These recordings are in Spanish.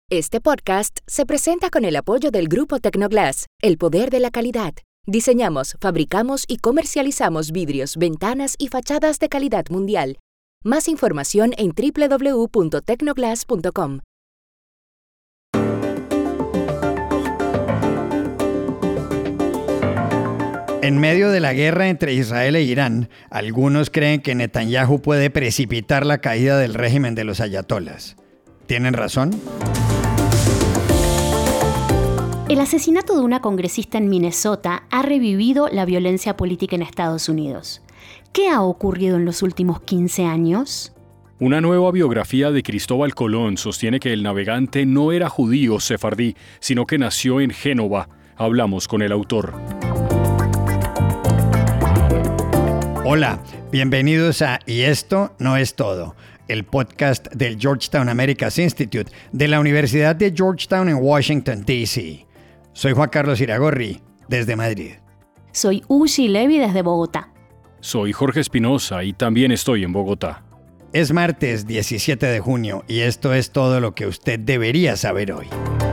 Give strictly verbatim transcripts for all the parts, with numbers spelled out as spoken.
Este podcast se presenta con el apoyo del Grupo Tecnoglass, el poder de la calidad. Diseñamos, fabricamos y comercializamos vidrios, ventanas y fachadas de calidad mundial. Más información en doble u doble u doble u punto tecnoglass punto com. En medio de la guerra entre Israel e Irán, algunos creen que Netanyahu puede precipitar la caída del régimen de los ayatolás. ¿Tienen razón? El asesinato de una congresista en Minnesota ha revivido la violencia política en Estados Unidos. ¿Qué ha ocurrido en los últimos quince años? Una nueva biografía de Cristóbal Colón sostiene que el navegante no era judío sefardí, sino que nació en Génova. Hablamos con el autor. Hola, bienvenidos a Y esto no es todo, el podcast del Georgetown Americas Institute de la Universidad de Georgetown en Washington, D C Soy Juan Carlos Iragorri, desde Madrid. Soy Ushi Levi, desde Bogotá. Soy Jorge Espinosa y también estoy en Bogotá. Es martes diecisiete de junio y esto es todo lo que usted debería saber hoy.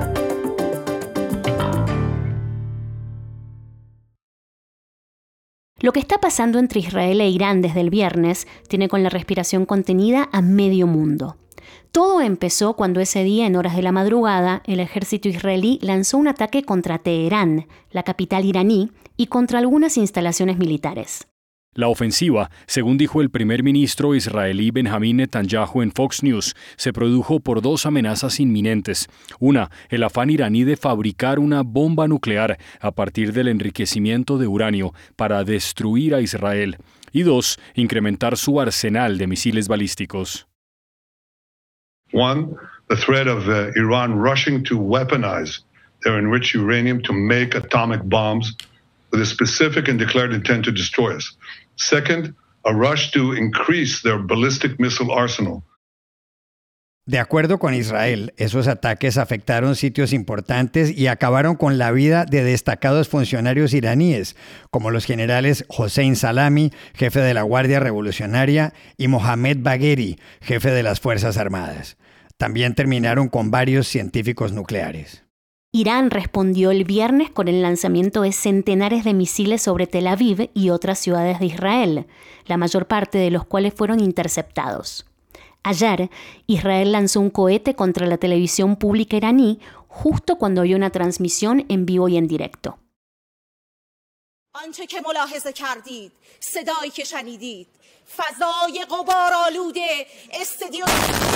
Lo que está pasando entre Israel e Irán desde el viernes tiene con la respiración contenida a medio mundo. Todo empezó cuando ese día, en horas de la madrugada, el ejército israelí lanzó un ataque contra Teherán, la capital iraní, y contra algunas instalaciones militares. La ofensiva, según dijo el primer ministro israelí Benjamín Netanyahu en Fox News, se produjo por dos amenazas inminentes. Una, el afán iraní de fabricar una bomba nuclear a partir del enriquecimiento de uranio para destruir a Israel. Y dos, incrementar su arsenal de misiles balísticos. One, the threat of uh, Iran rushing to weaponize their enriched uranium to make atomic bombs with a specific and declared intent to destroy us. Second, a rush to increase their ballistic missile arsenal. De acuerdo con Israel, esos ataques afectaron sitios importantes y acabaron con la vida de destacados funcionarios iraníes, como los generales Hossein Salami, jefe de la Guardia Revolucionaria, y Mohammad Bagheri, jefe de las Fuerzas Armadas. También terminaron con varios científicos nucleares. Irán respondió el viernes con el lanzamiento de centenares de misiles sobre Tel Aviv y otras ciudades de Israel, la mayor parte de los cuales fueron interceptados. Ayer, Israel lanzó un cohete contra la televisión pública iraní justo cuando había una transmisión en vivo y en directo. آنچه که ملاحظه کردید، صدایی که شنیدید، فضای غبارآلوده استادیوم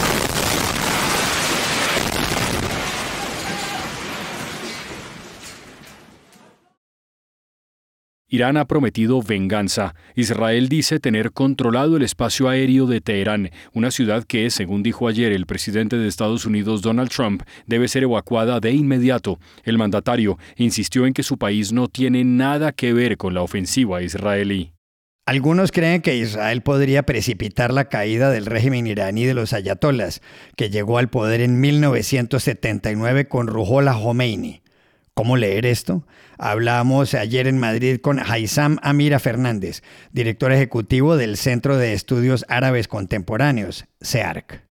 Irán ha prometido venganza. Israel dice tener controlado el espacio aéreo de Teherán, una ciudad que, según dijo ayer el presidente de Estados Unidos Donald Trump, debe ser evacuada de inmediato. El mandatario insistió en que su país no tiene nada que ver con la ofensiva israelí. Algunos creen que Israel podría precipitar la caída del régimen iraní de los ayatolás, que llegó al poder en mil novecientos setenta y nueve con Ruhollah Khomeini. ¿Cómo leer esto? Hablamos ayer en Madrid con Haysam Amira Fernández, director ejecutivo del Centro de Estudios Árabes Contemporáneos, C E A R C.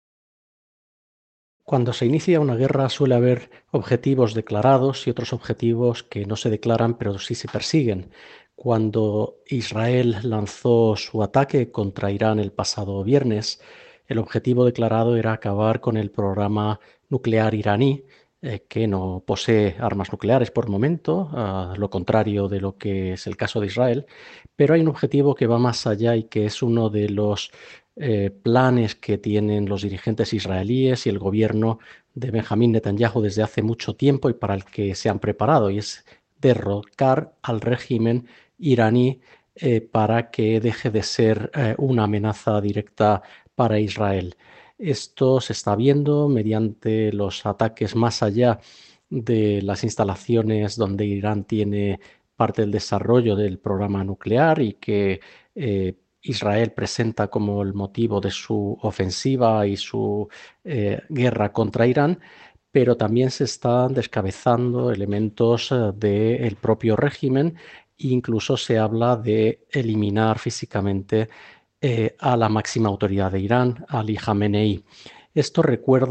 Cuando se inicia una guerra suele haber objetivos declarados y otros objetivos que no se declaran pero sí se persiguen. Cuando Israel lanzó su ataque contra Irán el pasado viernes, el objetivo declarado era acabar con el programa nuclear iraní, Eh, que no posee armas nucleares por el momento, a lo contrario de lo que es el caso de Israel, pero hay un objetivo que va más allá y que es uno de los eh, planes que tienen los dirigentes israelíes y el gobierno de Benjamín Netanyahu desde hace mucho tiempo y para el que se han preparado, y es derrocar al régimen iraní eh, para que deje de ser eh, una amenaza directa para Israel. Esto se está viendo mediante los ataques más allá de las instalaciones donde Irán tiene parte del desarrollo del programa nuclear y que eh, Israel presenta como el motivo de su ofensiva y su eh, guerra contra Irán, pero también se están descabezando elementos eh, del propio régimen e incluso se habla de eliminar físicamente eh, a la máxima autoridad de Irán, Ali Khamenei. Esto recuerda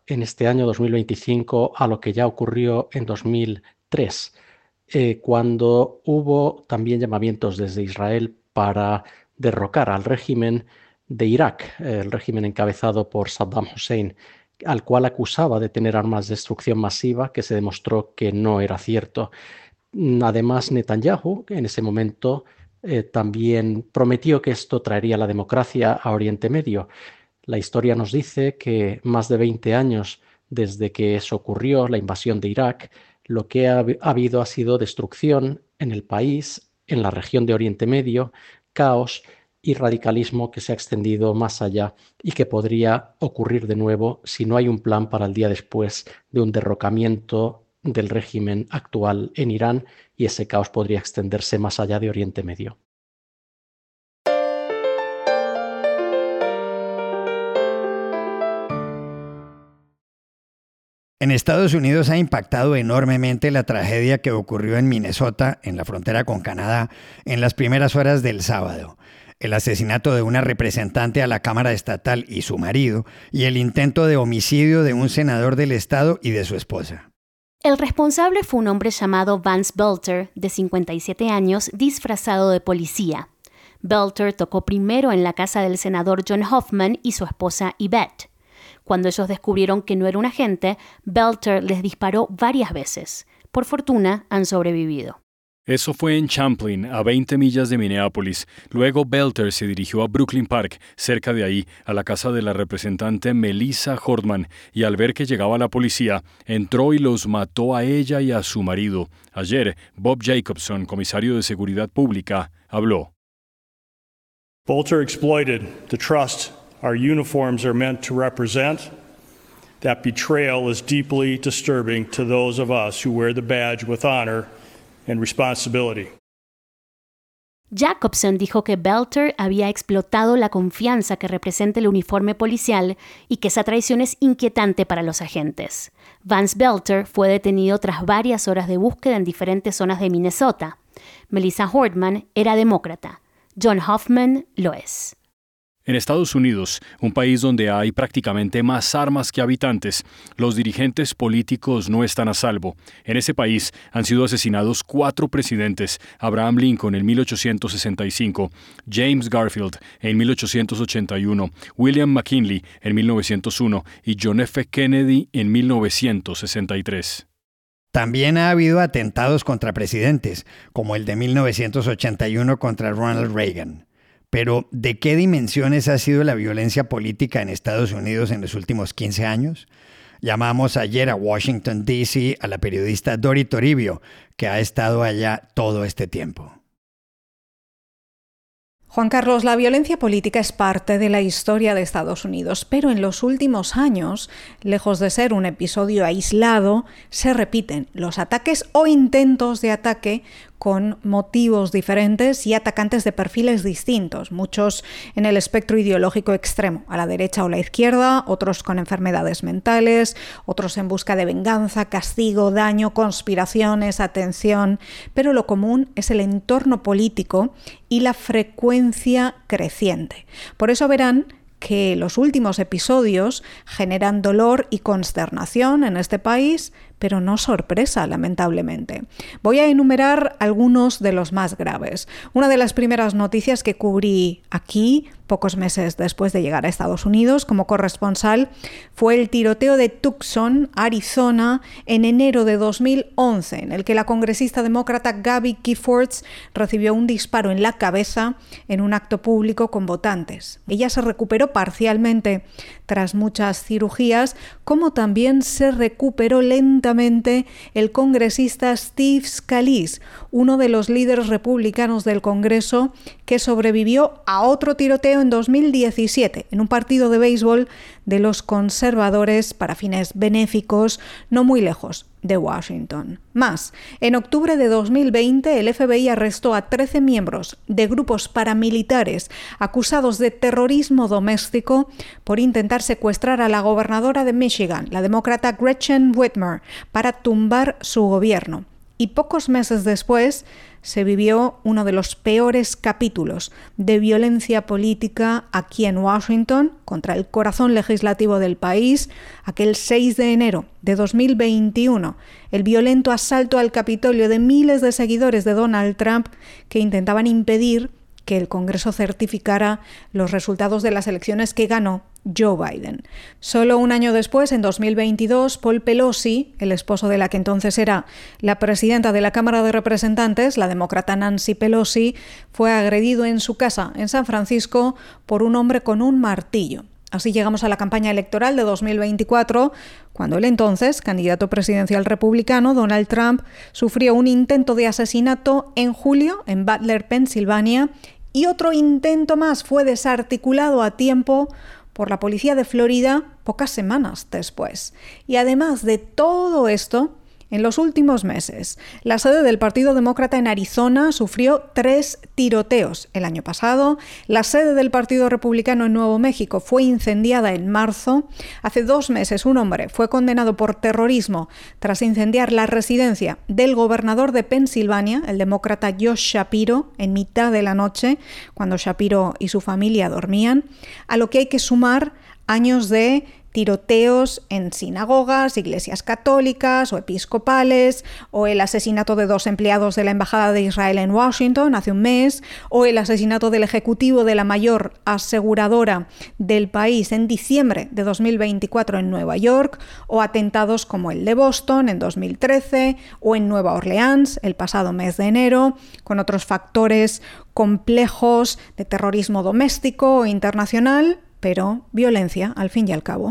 en este año dos mil veinticinco a lo que ya ocurrió en dos mil tres, eh, cuando hubo también llamamientos desde Israel para derrocar al régimen de Irak, eh, el régimen encabezado por Saddam Hussein, al cual acusaba de tener armas de destrucción masiva, que se demostró que no era cierto. Además, Netanyahu, en ese momento, eh, también prometió que esto traería la democracia a Oriente Medio. La historia nos dice que más de veinte años desde que eso ocurrió, la invasión de Irak, lo que ha, ha habido ha sido destrucción en el país, en la región de Oriente Medio, caos y radicalismo que se ha extendido más allá y que podría ocurrir de nuevo si no hay un plan para el día después de un derrocamiento del régimen actual en Irán, y ese caos podría extenderse más allá de Oriente Medio. En Estados Unidos ha impactado enormemente la tragedia que ocurrió en Minnesota, en la frontera con Canadá, en las primeras horas del sábado. El asesinato de una representante a la Cámara Estatal y su marido, y el intento de homicidio de un senador del estado y de su esposa. El responsable fue un hombre llamado Vance Belter, de cincuenta y siete años, disfrazado de policía. Belter tocó primero en la casa del senador John Hoffman y su esposa Yvette. Cuando ellos descubrieron que no era un agente, Belter les disparó varias veces. Por fortuna, han sobrevivido. Eso fue en Champlin, a veinte millas de Minneapolis. Luego Belter se dirigió a Brooklyn Park, cerca de ahí, a la casa de la representante Melissa Hortman, y al ver que llegaba la policía, entró y los mató a ella y a su marido. Ayer, Bob Jacobson, comisario de Seguridad Pública, habló. Belter exploited the trust our uniforms are meant to represent. That betrayal is deeply disturbing to those of us who wear the badge with honor and responsibility. Jacobson dijo que Belter había explotado la confianza que representa el uniforme policial y que esa traición es inquietante para los agentes. Vance Belter fue detenido tras varias horas de búsqueda en diferentes zonas de Minnesota. Melissa Hortman era demócrata. John Hoffman lo es. En Estados Unidos, un país donde hay prácticamente más armas que habitantes, los dirigentes políticos no están a salvo. En ese país han sido asesinados cuatro presidentes: Abraham Lincoln en mil ochocientos sesenta y cinco, James Garfield en mil ochocientos ochenta y uno, William McKinley en mil novecientos uno y John F. Kennedy en mil novecientos sesenta y tres. También ha habido atentados contra presidentes, como el de mil novecientos ochenta y uno contra Ronald Reagan. Pero, ¿de qué dimensiones ha sido la violencia política en Estados Unidos en los últimos quince años? Llamamos ayer a Washington, D C a la periodista Dori Toribio, que ha estado allá todo este tiempo. Juan Carlos, la violencia política es parte de la historia de Estados Unidos, pero en los últimos años, lejos de ser un episodio aislado, se repiten los ataques o intentos de ataque con motivos diferentes y atacantes de perfiles distintos, muchos en el espectro ideológico extremo, a la derecha o la izquierda, otros con enfermedades mentales, otros en busca de venganza, castigo, daño, conspiraciones, atención, pero lo común es el entorno político y la frecuencia creciente. Por eso verán que los últimos episodios generan dolor y consternación en este país, pero no sorpresa, lamentablemente. Voy a enumerar algunos de los más graves. Una de las primeras noticias que cubrí aquí, pocos meses después de llegar a Estados Unidos como corresponsal, fue el tiroteo de Tucson, Arizona, en enero de dos mil once, en el que la congresista demócrata Gabby Giffords recibió un disparo en la cabeza en un acto público con votantes. Ella se recuperó parcialmente tras muchas cirugías, como también se recuperó lentamente el congresista Steve Scalise, uno de los líderes republicanos del Congreso que sobrevivió a otro tiroteo en dos mil diecisiete en un partido de béisbol de los conservadores para fines benéficos no muy lejos de Washington. Más, en octubre de dos mil veinte el F B I arrestó a trece miembros de grupos paramilitares acusados de terrorismo doméstico por intentar secuestrar a la gobernadora de Michigan, la demócrata Gretchen Whitmer, para tumbar su gobierno. y pocos meses después se vivió uno de los peores capítulos de violencia política aquí en Washington contra el corazón legislativo del país, aquel seis de enero de dos mil veintiuno, el violento asalto al Capitolio de miles de seguidores de Donald Trump que intentaban impedir que el Congreso certificara los resultados de las elecciones que ganó Joe Biden. Solo un año después, en dos mil veintidós, Paul Pelosi, el esposo de la que entonces era la presidenta de la Cámara de Representantes, la demócrata Nancy Pelosi, fue agredido en su casa en San Francisco por un hombre con un martillo. Así llegamos a la campaña electoral de dos mil veinticuatro, cuando el entonces candidato presidencial republicano, Donald Trump, sufrió un intento de asesinato en julio en Butler, Pensilvania, y otro intento más fue desarticulado a tiempo por la policía de Florida pocas semanas después. Y además de todo esto, en los últimos meses, la sede del Partido Demócrata en Arizona sufrió tres tiroteos el año pasado, la sede del Partido Republicano en Nuevo México fue incendiada en marzo, hace dos meses un hombre fue condenado por terrorismo tras incendiar la residencia del gobernador de Pensilvania, el demócrata Josh Shapiro, en mitad de la noche, cuando Shapiro y su familia dormían, a lo que hay que sumar años de tiroteos en sinagogas, iglesias católicas o episcopales, o el asesinato de dos empleados de la Embajada de Israel en Washington hace un mes, o el asesinato del ejecutivo de la mayor aseguradora del país en diciembre de dos mil veinticuatro en Nueva York, o atentados como el de Boston en dos mil trece, o en Nueva Orleans el pasado mes de enero, con otros factores complejos de terrorismo doméstico o internacional, pero violencia al fin y al cabo.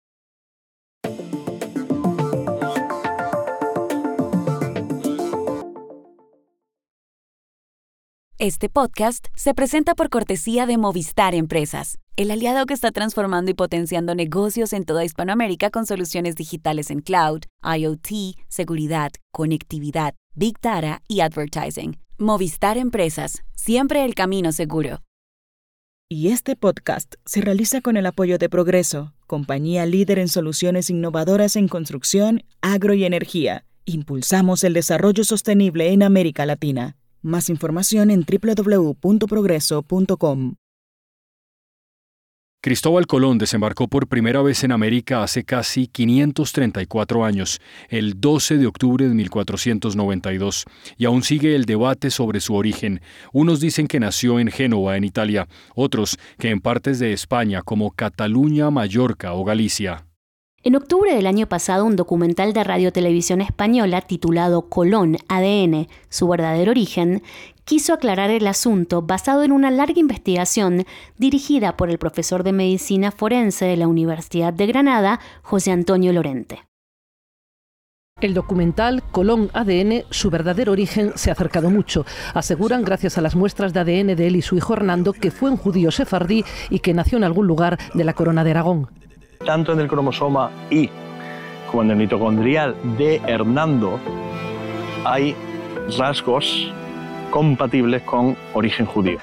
Este podcast se presenta por cortesía de Movistar Empresas, el aliado que está transformando y potenciando negocios en toda Hispanoamérica con soluciones digitales en cloud, IoT, seguridad, conectividad, Big Data y advertising. Movistar Empresas, siempre el camino seguro. Y este podcast se realiza con el apoyo de Progreso, compañía líder en soluciones innovadoras en construcción, agro y energía. Impulsamos el desarrollo sostenible en América Latina. Más información en doble u doble u doble u punto progreso punto com. Cristóbal Colón desembarcó por primera vez en América hace casi quinientos treinta y cuatro años, el doce de octubre de mil cuatrocientos noventa y dos, y aún sigue el debate sobre su origen. Unos dicen que nació en Génova, en Italia, otros que en partes de España como Cataluña, Mallorca o Galicia. En octubre del año pasado, un documental de Radio Televisión Española titulado Colón, A D N, su verdadero origen, quiso aclarar el asunto basado en una larga investigación dirigida por el profesor de medicina forense de la Universidad de Granada, José Antonio Lorente. El documental Colón A D N, su verdadero origen, se ha acercado mucho. Aseguran, gracias a las muestras de A D N de él y su hijo Hernando, que fue un judío sefardí y que nació en algún lugar de la Corona de Aragón. Tanto en el cromosoma Y como en el mitocondrial de Hernando hay rasgos compatibles con origen judío.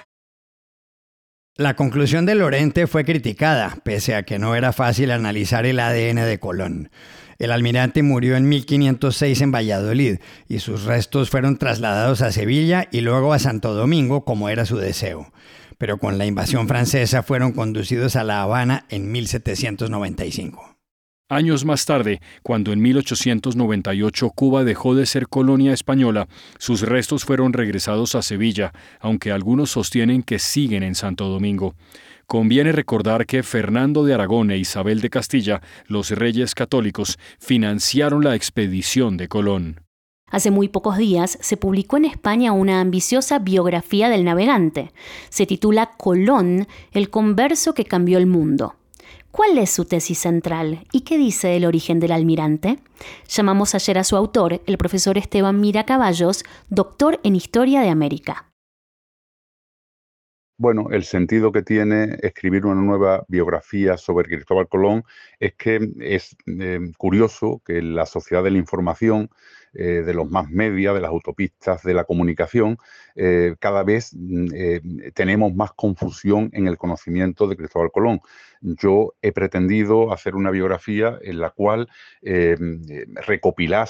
La conclusión de Lorente fue criticada, pese a que no era fácil analizar el A D N de Colón. El almirante murió en mil quinientos seis en Valladolid y sus restos fueron trasladados a Sevilla y luego a Santo Domingo, como era su deseo. Pero con la invasión francesa fueron conducidos a La Habana en mil setecientos noventa y cinco. Años más tarde, cuando en mil ochocientos noventa y ocho Cuba dejó de ser colonia española, sus restos fueron regresados a Sevilla, aunque algunos sostienen que siguen en Santo Domingo. Conviene recordar que Fernando de Aragón e Isabel de Castilla, los reyes católicos, financiaron la expedición de Colón. Hace muy pocos días se publicó en España una ambiciosa biografía del navegante. Se titula Colón, el converso que cambió el mundo. ¿Cuál es su tesis central y qué dice del origen del almirante? Llamamos ayer a su autor, el profesor Esteban Miracaballos, doctor en Historia de América. Bueno, el sentido que tiene escribir una nueva biografía sobre Cristóbal Colón es que es eh, curioso que la sociedad de la información, eh, de los más media, de las autopistas de la comunicación, eh, cada vez eh, tenemos más confusión en el conocimiento de Cristóbal Colón. Yo he pretendido hacer una biografía en la cual eh, recopilase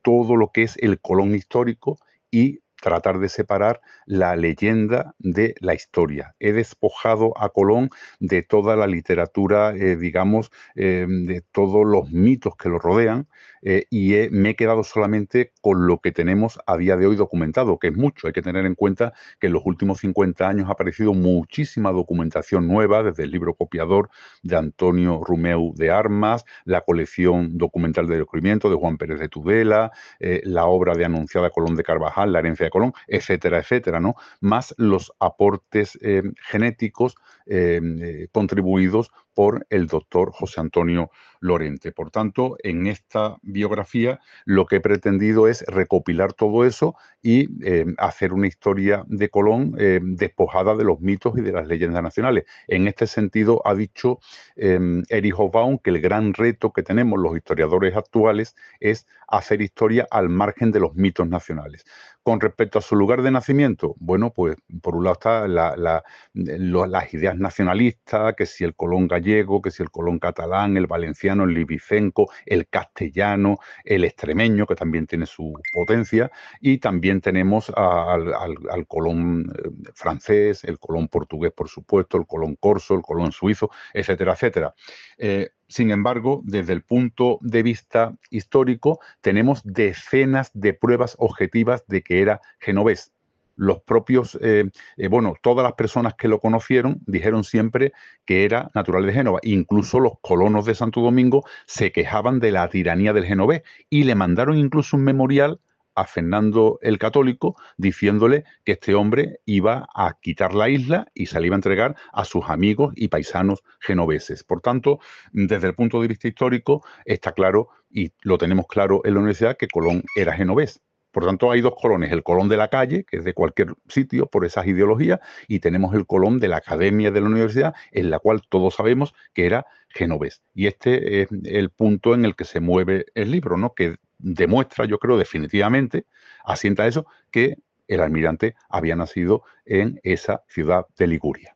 todo lo que es el Colón histórico y tratar de separar la leyenda de la historia. He despojado a Colón de toda la literatura, eh, digamos, eh, de todos los mitos que lo rodean, eh, y he, me he quedado solamente con lo que tenemos a día de hoy documentado, que es mucho. Hay que tener en cuenta que en los últimos cincuenta años ha aparecido muchísima documentación nueva, desde el libro copiador de Antonio Rumeu de Armas, la colección documental de descubrimiento de Juan Pérez de Tudela, eh, la obra de Anunciada Colón de Carvajal, La herencia de Colón, etcétera, etcétera, ¿no? Más los aportes eh, genéticos eh, eh, contribuidos por el doctor José Antonio Lorente. Por tanto, en esta biografía lo que he pretendido es recopilar todo eso y eh, hacer una historia de Colón eh, despojada de los mitos y de las leyendas nacionales. En este sentido, ha dicho eh, Erich Hobsbawm que el gran reto que tenemos los historiadores actuales es hacer historia al margen de los mitos nacionales. Con respecto a su lugar de nacimiento, bueno, pues por un lado está la, la, lo, las ideas nacionalistas, que si el Colón gallego, que si el Colón catalán, el valenciano, el libicenco, el castellano, el extremeño, que también tiene su potencia, y también tenemos a, al, al, al Colón francés, el Colón portugués, por supuesto, el Colón corso, el Colón suizo, etcétera, etcétera. Eh, Sin embargo, desde el punto de vista histórico, tenemos decenas de pruebas objetivas de que era genovés. Los propios, eh, eh, bueno, todas las personas que lo conocieron dijeron siempre que era natural de Génova. Incluso los colonos de Santo Domingo se quejaban de la tiranía del genovés y le mandaron incluso un memorial a Fernando el Católico diciéndole que este hombre iba a quitar la isla y se la iba a entregar a sus amigos y paisanos genoveses. Por tanto, desde el punto de vista histórico está claro, y lo tenemos claro en la universidad, que Colón era genovés. Por tanto, hay dos Colones, el Colón de la calle, que es de cualquier sitio por esas ideologías, y tenemos el Colón de la academia de la universidad, en la cual todos sabemos que era genovés. Y este es el punto en el que se mueve el libro, ¿no? Que demuestra, yo creo, definitivamente, asienta eso, que el almirante había nacido en esa ciudad de Liguria.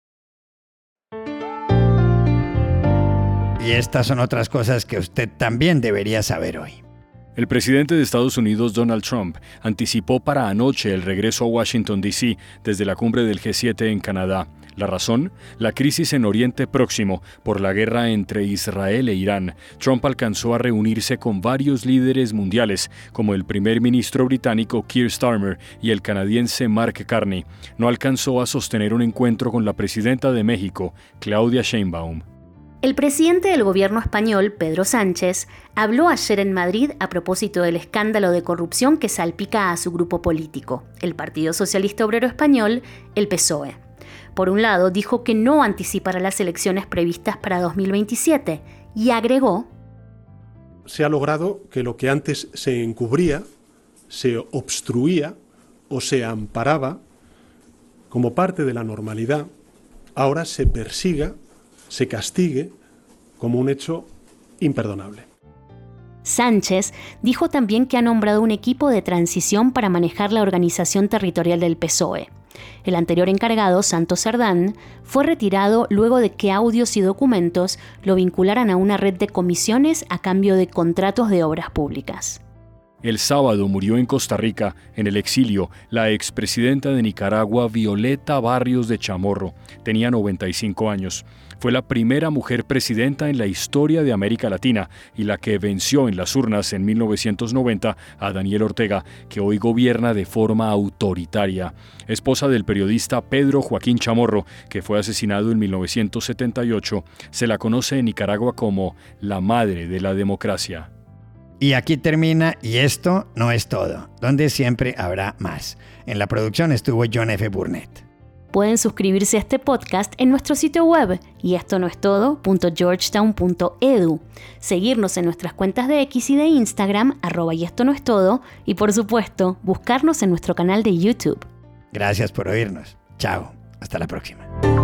Y estas son otras cosas que usted también debería saber hoy. El presidente de Estados Unidos, Donald Trump, anticipó para anoche el regreso a Washington, D C desde la cumbre del G siete en Canadá. ¿La razón? La crisis en Oriente Próximo por la guerra entre Israel e Irán. Trump alcanzó a reunirse con varios líderes mundiales, como el primer ministro británico Keir Starmer y el canadiense Mark Carney. No alcanzó a sostener un encuentro con la presidenta de México, Claudia Sheinbaum. El presidente del gobierno español, Pedro Sánchez, habló ayer en Madrid a propósito del escándalo de corrupción que salpica a su grupo político, el Partido Socialista Obrero Español, el P S O E. Por un lado, dijo que no anticipará las elecciones previstas para dos mil veintisiete y agregó: se ha logrado que lo que antes se encubría, se obstruía o se amparaba como parte de la normalidad, ahora se persiga, se castigue como un hecho imperdonable. Sánchez dijo también que ha nombrado un equipo de transición para manejar la organización territorial del P S O E. El anterior encargado, Santos Cerdán, fue retirado luego de que audios y documentos lo vincularan a una red de comisiones a cambio de contratos de obras públicas. El sábado murió en Costa Rica, en el exilio, la expresidenta de Nicaragua, Violeta Barrios de Chamorro. Tenía noventa y cinco años. Fue la primera mujer presidenta en la historia de América Latina y la que venció en las urnas en mil novecientos noventa a Daniel Ortega, que hoy gobierna de forma autoritaria. Esposa del periodista Pedro Joaquín Chamorro, que fue asesinado en mil novecientos setenta y ocho, se la conoce en Nicaragua como la madre de la democracia. Y aquí termina Y esto no es todo, donde siempre habrá más. En la producción estuvo John F. Burnett. Pueden suscribirse a este podcast en nuestro sitio web y esto no es todo punto georgetown punto edu, seguirnos en nuestras cuentas de X y de Instagram, arroba y esto no es todo, y por supuesto, buscarnos en nuestro canal de YouTube. Gracias por oírnos. Chao. Hasta la próxima.